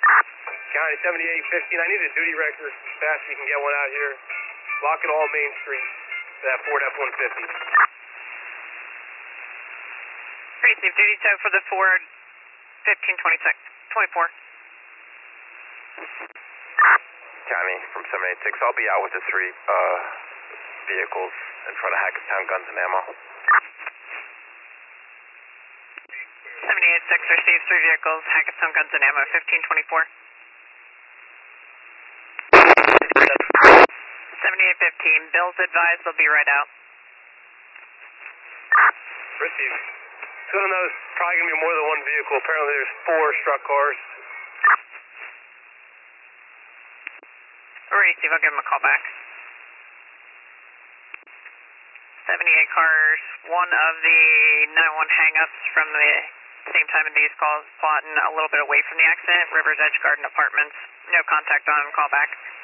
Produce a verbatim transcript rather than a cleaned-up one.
County seventy-eight fifteen, I need a duty record as fast as you can get one out here. Blocking all Main Street to that Ford F one fifty. Receive duty tow for the Ford fifteen twenty-six, twenty-four. County from seven eight six, I'll be out with the three uh, vehicles in front of Hackettstown Guns and Ammo. seventy-eight six receives three vehicles, Hackettstown Guns and Ammo, fifteen twenty-four. seventy-eight fifteen, Bill's advised they'll be right out. Receive. So I know there's probably going to be more than one vehicle. Apparently there's four struck cars. Receive, I'll give him a call back. seventy-eight cars, one of the nine one hang-ups from the same time of these calls, plotting a little bit away from the accident, Rivers Edge Garden Apartments. No contact on, call back.